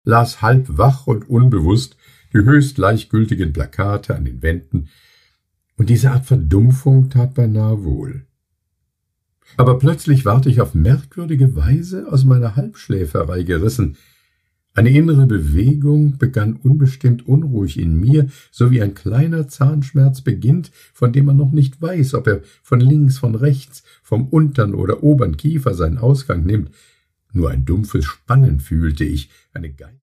las halb wach und unbewusst die höchst gleichgültigen Plakate an den Wänden, und diese Art Verdumpfung tat beinahe wohl. Aber plötzlich ward ich auf merkwürdige Weise aus meiner Halbschläferei gerissen. Eine innere Bewegung begann unbestimmt unruhig in mir, so wie ein kleiner Zahnschmerz beginnt, von dem man noch nicht weiß, ob er von links, von rechts, vom untern oder obern Kiefer seinen Ausgang nimmt. Nur ein dumpfes Spannen fühlte ich, eine